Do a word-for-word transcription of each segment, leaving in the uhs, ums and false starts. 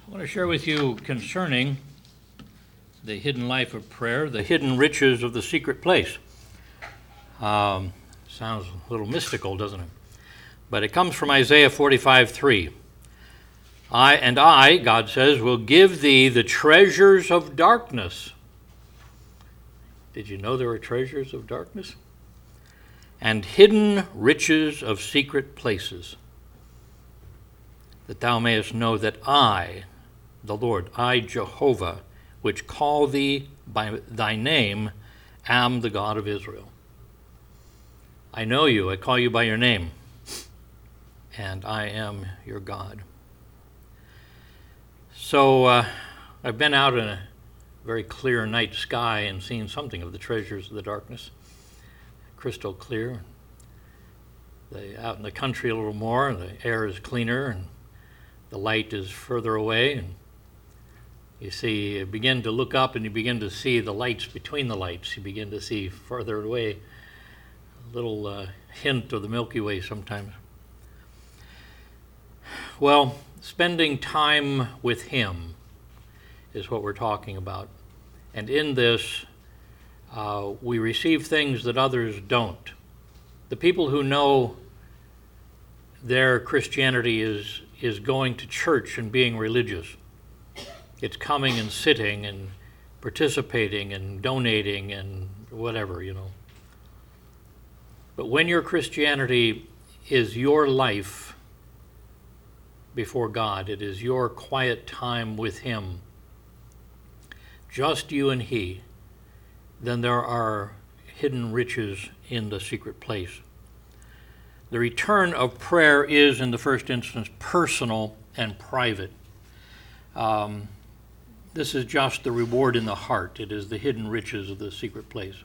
I want to share with you concerning the hidden life of prayer, the hidden riches of the secret place. Um, sounds a little mystical, doesn't it? But it comes from Isaiah forty-five three. I and I, God says, will give thee the treasures of darkness. Did you know there are treasures of darkness? And hidden riches of secret places, that thou mayest know that I, the Lord, I, Jehovah, which call thee by thy name, am the God of Israel. I know you, I call you by your name, and I am your God. So uh, I've been out in a very clear night sky and seen something of the treasures of the darkness, crystal clear. The, out in the country a little more, the air is cleaner and the light is further away, and you see, you begin to look up and you begin to see the lights between the lights. You begin to see further away, a little uh, hint of the Milky Way sometimes. Well, spending time with Him is what we're talking about. And in this, uh, we receive things that others don't. The people who know their Christianity is, is going to church and being religious. It's coming and sitting and participating and donating and whatever, you know. But when your Christianity is your life before God, it is your quiet time with Him, just you and He, then there are hidden riches in the secret place. The return of prayer is, in the first instance, personal and private. Um, This is just the reward in the heart. It is the hidden riches of the secret place.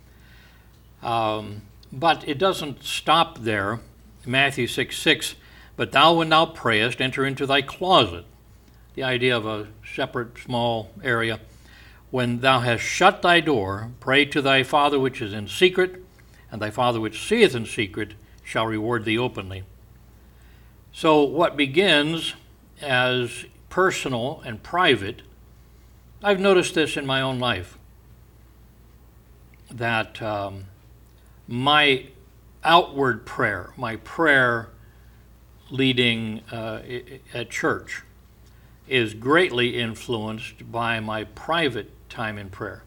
Um, but it doesn't stop there. Matthew six six, but thou when thou prayest, enter into thy closet. The idea of a separate small area. When thou hast shut thy door, pray to thy Father which is in secret, and thy Father which seeth in secret shall reward thee openly. So what begins as personal and private, I've noticed this in my own life, that um, my outward prayer, my prayer leading uh, at church, is greatly influenced by my private time in prayer.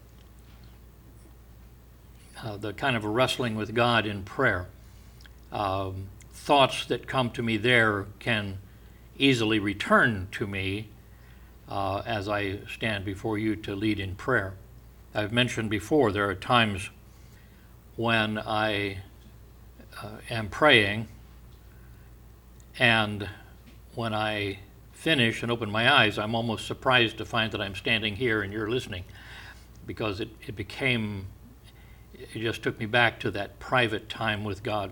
Uh, the kind of a wrestling with God in prayer. Um, thoughts that come to me there can easily return to me Uh, as I stand before you to lead in prayer. I've mentioned before, there are times when I uh, am praying, and when I finish and open my eyes, I'm almost surprised to find that I'm standing here and you're listening, because it, it became, it just took me back to that private time with God.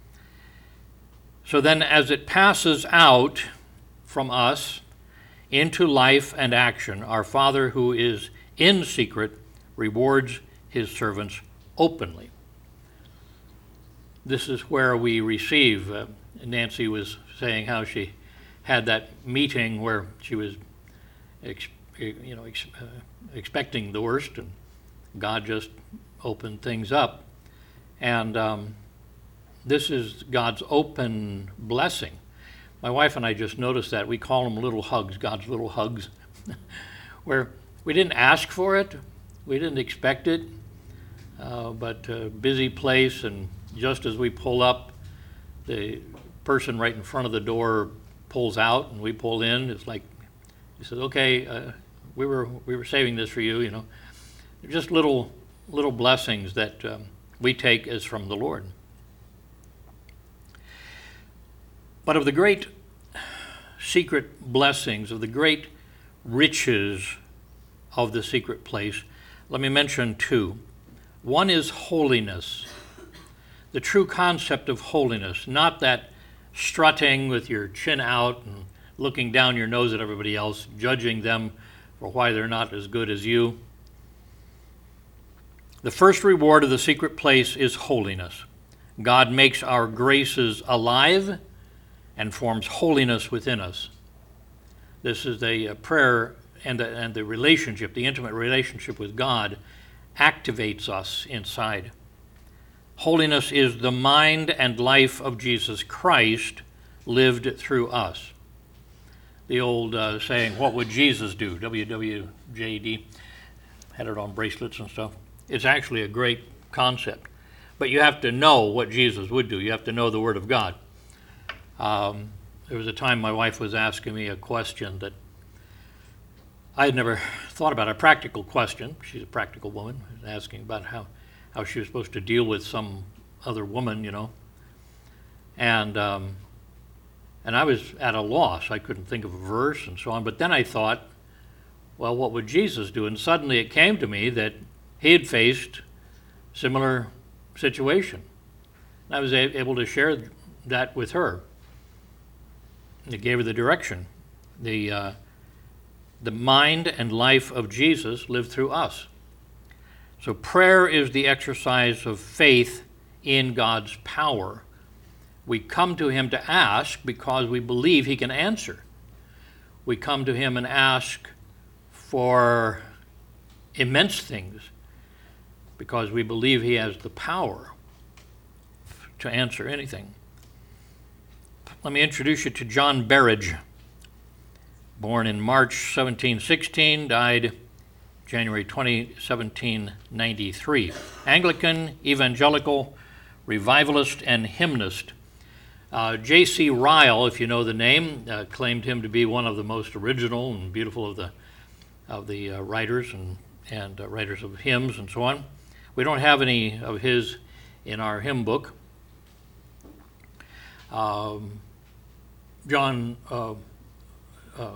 So then as it passes out from us into life and action, our Father who is in secret rewards His servants openly. This is where we receive. Uh, Nancy was saying how she had that meeting where she was, ex- you know, ex- uh, expecting the worst, and God just opened things up. And um, this is God's open blessing. My wife and I just noticed that. We call them little hugs, God's little hugs, where we didn't ask for it, we didn't expect it, uh, but a busy place, and just as we pull up, the person right in front of the door pulls out, and we pull in. It's like, he says, okay, uh, we were we were saving this for you, you know. Just little, little blessings that um, we take as from the Lord. But of the great secret blessings, of the great riches of the secret place, let me mention two. One is holiness, the true concept of holiness, not that strutting with your chin out and looking down your nose at everybody else, judging them for why they're not as good as you. The first reward of the secret place is holiness. God makes our graces alive and forms holiness within us. This is the uh, prayer and the, and the relationship, the intimate relationship with God activates us inside. Holiness is the mind and life of Jesus Christ lived through us. The old uh, saying, what would Jesus do? W W J D, had it on bracelets and stuff. It's actually a great concept. But you have to know what Jesus would do. You have to know the Word of God. Um, there was a time my wife was asking me a question that I had never thought about, a practical question. She's a practical woman, asking about how, how she was supposed to deal with some other woman, you know. And um, and I was at a loss. I couldn't think of a verse and so on. But then I thought, well, what would Jesus do? And suddenly it came to me that he had faced similar situation. And I was a- able to share that with her. It gave her the direction. The uh, the mind and life of Jesus lived through us. So prayer is the exercise of faith in God's power. We come to him to ask because we believe he can answer. We come to him and ask for immense things because we believe he has the power to answer anything. Let me introduce you to John Berridge. Born in March seventeen sixteen, died January twentieth, seventeen ninety-three. Anglican, evangelical, revivalist, and hymnist. Uh, J C Ryle, if you know the name, uh, claimed him to be one of the most original and beautiful of the of the uh, writers and, and uh, writers of hymns and so on. We don't have any of his in our hymn book. Um, John, uh, uh,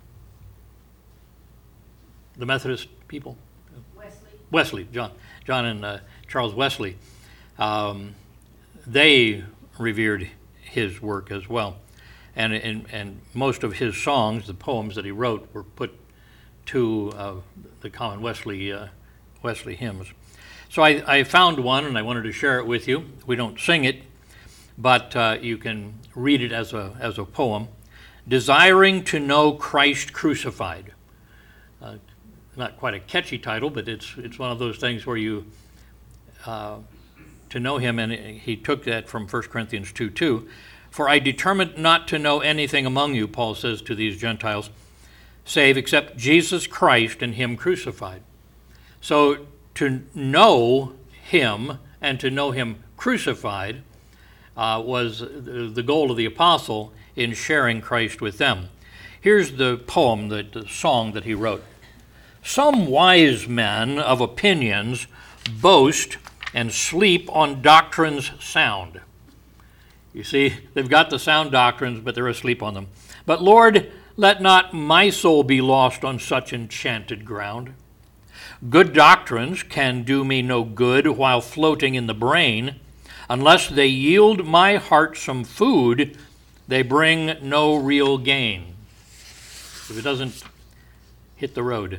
the Methodist people, Wesley, Wesley, John, John and uh, Charles Wesley, um, they revered his work as well, and, and and most of his songs, the poems that he wrote, were put to uh, the common Wesley uh, Wesley hymns. So I, I found one, and I wanted to share it with you. We don't sing it, but uh, you can read it as a as a poem. Desiring to know Christ crucified. Uh, not quite a catchy title, but it's it's one of those things where you uh, to know him, and he took that from First Corinthians two two. For I determined not to know anything among you, Paul says to these Gentiles, save except Jesus Christ and him crucified. So to know him and to know him crucified uh, was the goal of the apostle in sharing Christ with them. Here's the poem, the, the song that he wrote. Some wise men of opinions boast and sleep on doctrines sound. You see, they've got the sound doctrines, but they're asleep on them. But Lord, let not my soul be lost on such enchanted ground. Good doctrines can do me no good while floating in the brain. Unless they yield my heart some food, they bring no real gain. If it doesn't hit the road.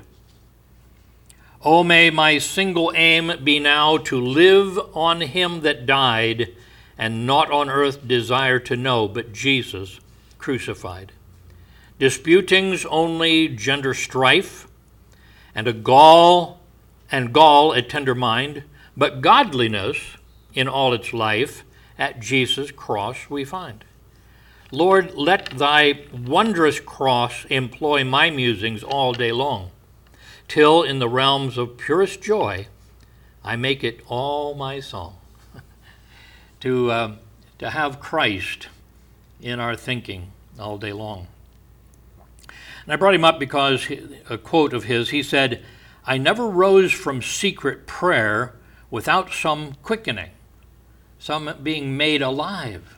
Oh, may my single aim be now to live on him that died, and not on earth desire to know, but Jesus crucified. Disputings only gender strife, and a gall and gall a tender mind, but godliness in all its life at Jesus' cross we find. Lord, let thy wondrous cross employ my musings all day long, till in the realms of purest joy I make it all my song. to, uh, to have Christ in our thinking all day long. And I brought him up because a quote of his, he said, I never rose from secret prayer without some quickening, some being made alive.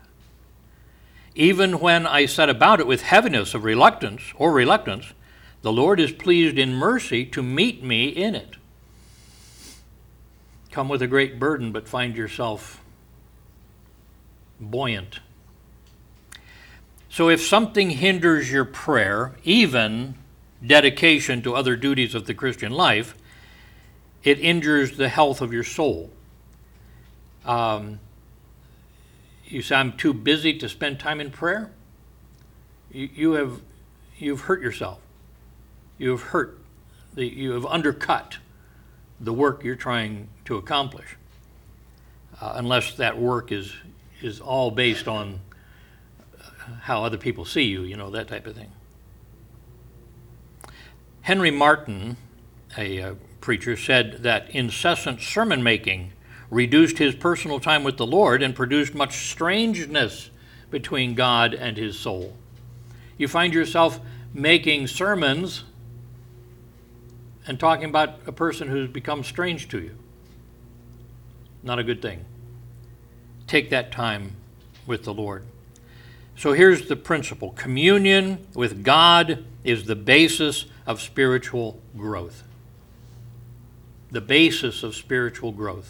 Even when I set about it with heaviness of reluctance or reluctance, the Lord is pleased in mercy to meet me in it. Come with a great burden, but find yourself buoyant. So if something hinders your prayer, even dedication to other duties of the Christian life, it injures the health of your soul. Um, you say, I'm too busy to spend time in prayer. You, you have you've hurt yourself. You've hurt, the, you have undercut the work you're trying to accomplish, uh, unless that work is is all based on how other people see you, you know, that type of thing. Henry Martin, a uh, preacher, said that incessant sermon making reduced his personal time with the Lord and produced much strangeness between God and his soul. You find yourself making sermons and talking about a person who's become strange to you. Not a good thing. Take that time with the Lord. So here's the principle. Communion with God is the basis of spiritual growth. The basis of spiritual growth.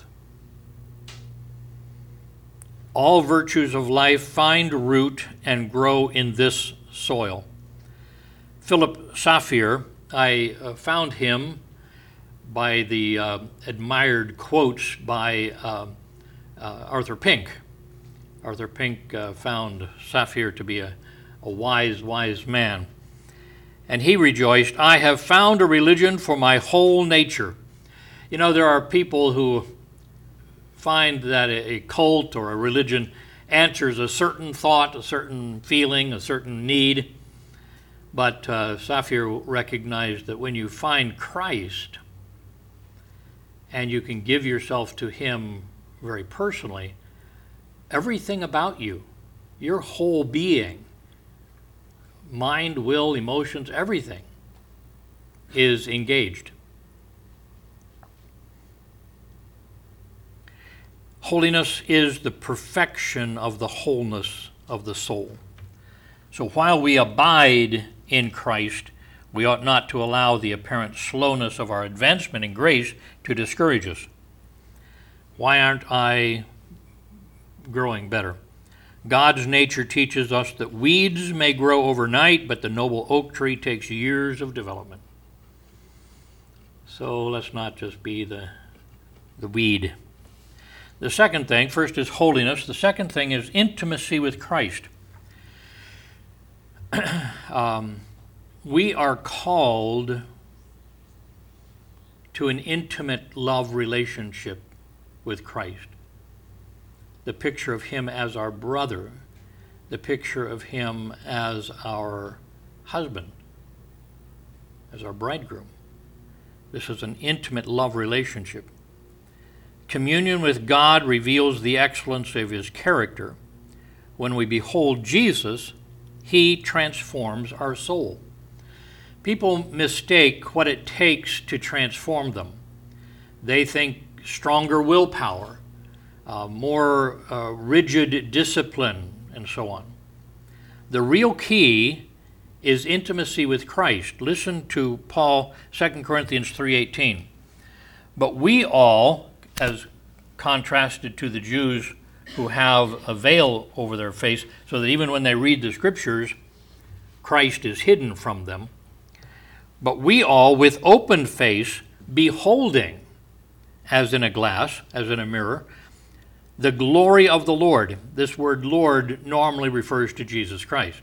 All virtues of life find root and grow in this soil. Philip Safir, I uh, found him by the uh, admired quotes by uh, uh, Arthur Pink. Arthur Pink uh, found Safir to be a, a wise, wise man. And he rejoiced, "I have found a religion for my whole nature." You know, there are people who find that a cult or a religion answers a certain thought, a certain feeling, a certain need. But uh, Safir recognized that when you find Christ and you can give yourself to him very personally, everything about you, your whole being, mind, will, emotions, everything is engaged. Holiness is the perfection of the wholeness of the soul. So while we abide in Christ, we ought not to allow the apparent slowness of our advancement in grace to discourage us. Why aren't I growing better? God's nature teaches us that weeds may grow overnight, but the noble oak tree takes years of development. So let's not just be the, the weed. The second thing, first is holiness. The second thing is intimacy with Christ. um, we are called to an intimate love relationship with Christ. The picture of him as our brother, the picture of him as our husband, as our bridegroom. This is an intimate love relationship. Communion with God reveals the excellence of his character. When we behold Jesus, he transforms our soul. People mistake what it takes to transform them. They think stronger willpower, uh, more uh, rigid discipline, and so on. The real key is intimacy with Christ. Listen to Paul, Second Corinthians three eighteen. But we all, as contrasted to the Jews who have a veil over their face, so that even when they read the scriptures, Christ is hidden from them. But we all, with open face, beholding, as in a glass, as in a mirror, the glory of the Lord. This word Lord normally refers to Jesus Christ.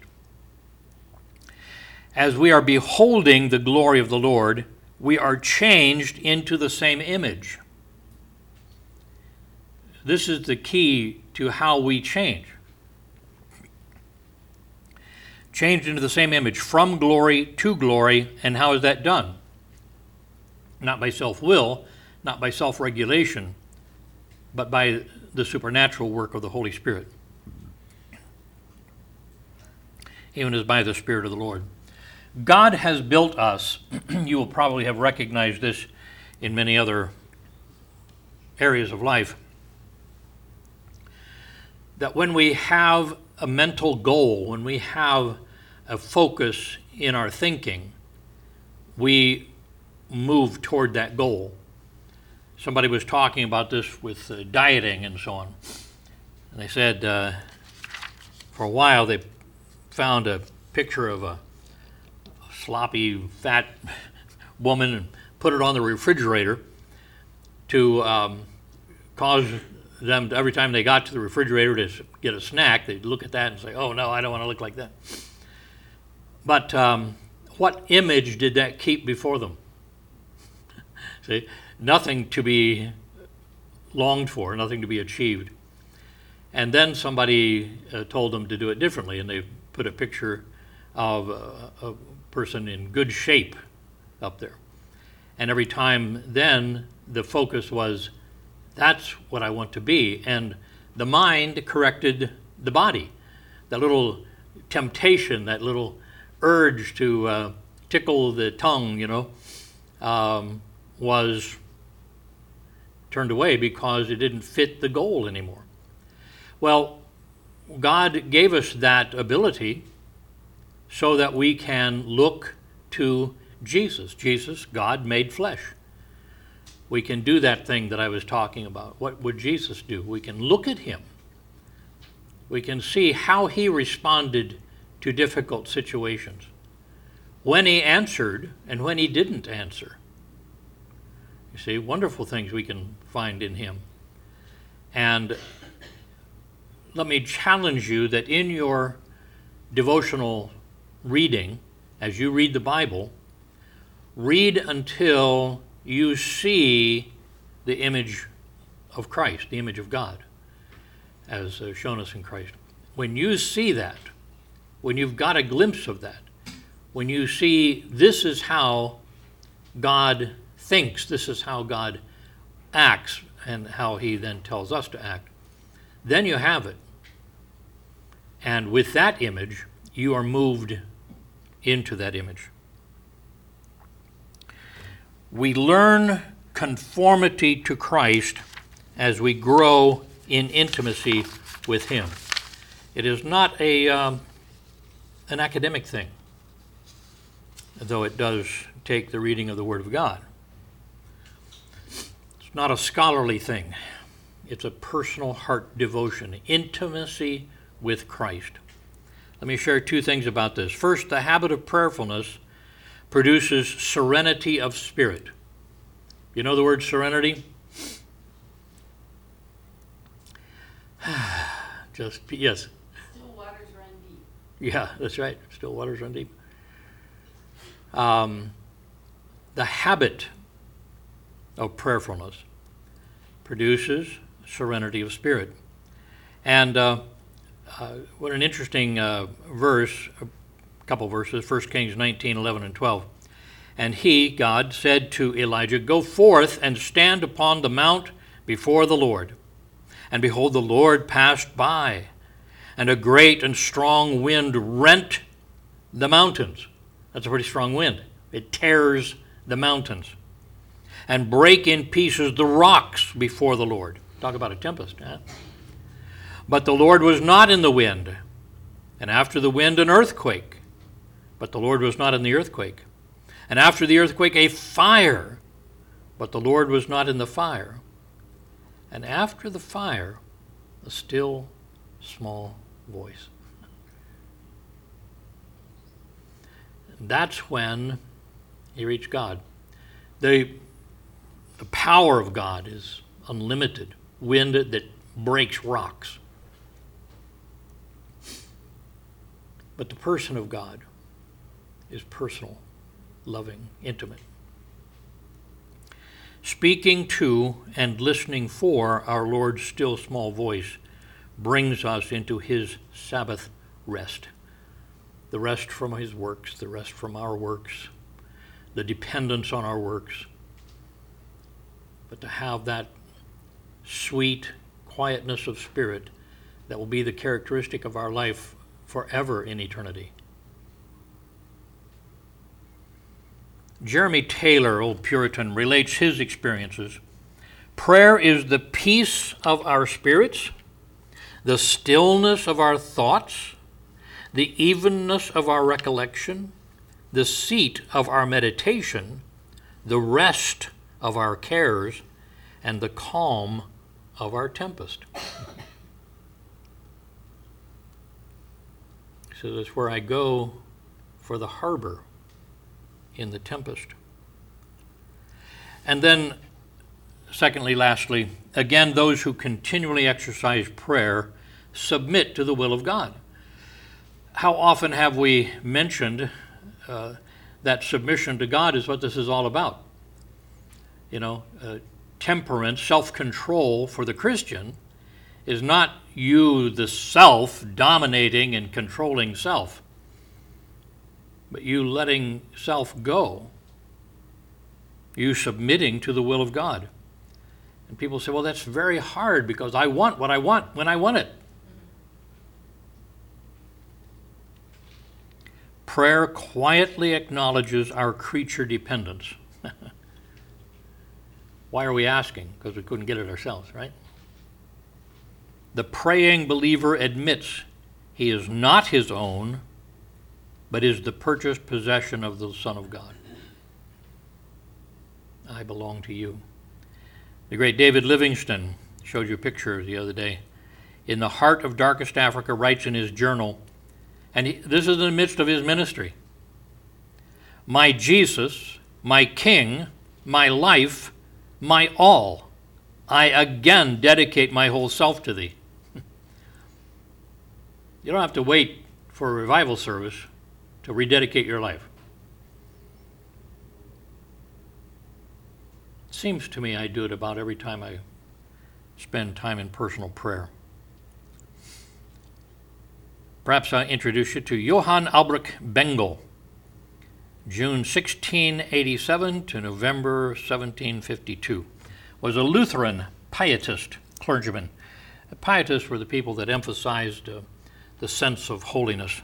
As we are beholding the glory of the Lord, we are changed into the same image. This is the key to how we change. Changed into the same image, from glory to glory, and how is that done? Not by self-will, not by self-regulation, but by the supernatural work of the Holy Spirit, even as by the Spirit of the Lord. God has built us, you will probably have recognized this in many other areas of life, that when we have a mental goal, when we have a focus in our thinking, we move toward that goal. Somebody was talking about this with uh, dieting and so on. And they said uh, for a while they found a picture of a sloppy, fat woman and put it on the refrigerator to um, cause them, to, every time they got to the refrigerator to get a snack, they'd look at that and say, oh no, I don't want to look like that. But um, what image did that keep before them? See, nothing to be longed for, nothing to be achieved. And then somebody uh, told them to do it differently, and they put a picture of a, a person in good shape up there. And every time then the focus was, that's what I want to be. And the mind corrected the body. That little temptation, that little urge to uh, tickle the tongue, you know, um, was turned away because it didn't fit the goal anymore. Well, God gave us that ability so that we can look to Jesus. Jesus, God made flesh. We can do that thing that I was talking about. What would Jesus do? We can look at him. We can see how he responded to difficult situations, when he answered and when he didn't answer. You see, wonderful things we can find in him. And let me challenge you that in your devotional reading, as you read the Bible, read until you see the image of Christ, the image of God, as uh, shown us in Christ. When you see that, when you've got a glimpse of that, when you see this is how God thinks, this is how God acts, and how he then tells us to act, then you have it. And with that image, you are moved into that image. We learn conformity to Christ as we grow in intimacy with him. It is not a um, an academic thing, though it does take the reading of the Word of God. It's not a scholarly thing. It's a personal heart devotion, intimacy with Christ. Let me share two things about this. First, the habit of prayerfulness produces serenity of spirit. You know the word serenity? Just, yes. Still waters run deep. Yeah, that's right. Still waters run deep. Um, the habit of prayerfulness produces serenity of spirit. And uh, uh, what an interesting uh, verse, a couple verses, First Kings nineteen, eleven, and twelve. And he, God, said to Elijah, "Go forth and stand upon the mount before the Lord. And behold, the Lord passed by, and a great and strong wind rent the mountains." That's a pretty strong wind. It tears the mountains. "And break in pieces the rocks before the Lord." Talk about a tempest, huh? "But the Lord was not in the wind. And after the wind, an earthquake. But the Lord was not in the earthquake. And after the earthquake, a fire. But the Lord was not in the fire. And after the fire, a still, small voice." That's when he reached God. The, the power of God is unlimited. Wind that breaks rocks. But the person of God is personal, loving, intimate. Speaking to and listening for our Lord's still small voice brings us into his Sabbath rest. The rest from his works, the rest from our works, the dependence on our works. But to have that sweet quietness of spirit that will be the characteristic of our life forever in eternity. Jeremy Taylor, old Puritan, relates his experiences. "Prayer is the peace of our spirits, the stillness of our thoughts, the evenness of our recollection, the seat of our meditation, the rest of our cares, and the calm of our tempest." So that's where I go for the harbor in the tempest. And then, secondly, lastly, again, those who continually exercise prayer submit to the will of God. how often have we mentioned uh, that submission to God is what this is all about? You know, uh, temperance, self-control for the Christian is not you, the self, dominating and controlling self, but you letting self go, you submitting to the will of God. And people say, well, that's very hard because I want what I want when I want it. Prayer quietly acknowledges our creature dependence. Why are we asking? Because we couldn't get it ourselves, right? The praying believer admits he is not his own, but is the purchased possession of the Son of God. I belong to you. The great David Livingstone, showed you a picture the other day, in the heart of darkest Africa, writes in his journal, and he, this is in the midst of his ministry, my Jesus, my King, my life, my all, I again dedicate my whole self to thee. You don't have to wait for a revival service to rededicate your life. It seems to me I do it about every time I spend time in personal prayer. Perhaps I'll introduce you to Johann Albrecht Bengel, June sixteen eighty-seven to November seventeen fifty-two, was a Lutheran pietist clergyman. Pietists were the people that emphasized uh, the sense of holiness,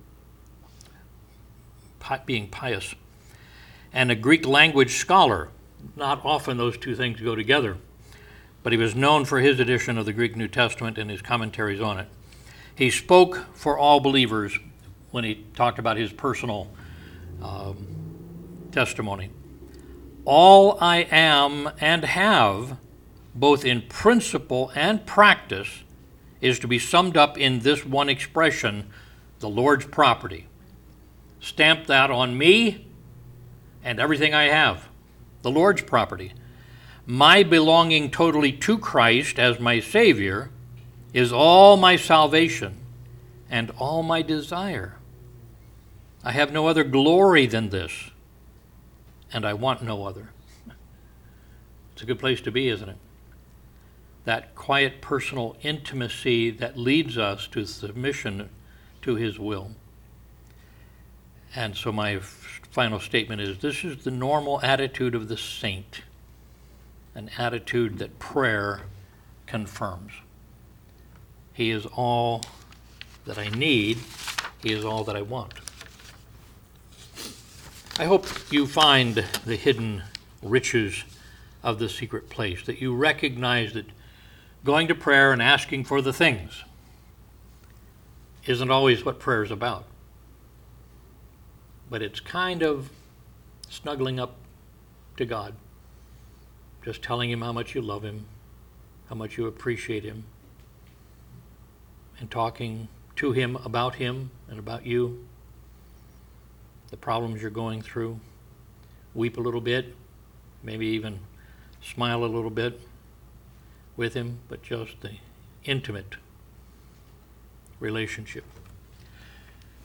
pi- being pious, and a Greek language scholar. Not often those two things go together, but he was known for his edition of the Greek New Testament and his commentaries on it. He spoke for all believers when he talked about his personal um, testimony. All I am and have, both in principle and practice, is to be summed up in this one expression, the Lord's property. Stamp that on me and everything I have, the Lord's property. My belonging totally to Christ as my Savior is all my salvation and all my desire. I have no other glory than this, and I want no other. It's a good place to be, isn't it? That quiet personal intimacy that leads us to submission to his will. And so my f- final statement is, this is the normal attitude of the saint, an attitude that prayer confirms. He is all that I need. He is all that I want. I hope you find the hidden riches of the secret place, that you recognize that going to prayer and asking for the things isn't always what prayer is about. But it's kind of snuggling up to God, just telling him how much you love him, how much you appreciate him, and talking to him about him and about you, the problems you're going through. Weep a little bit, maybe even smile a little bit with him, but just the intimate relationship.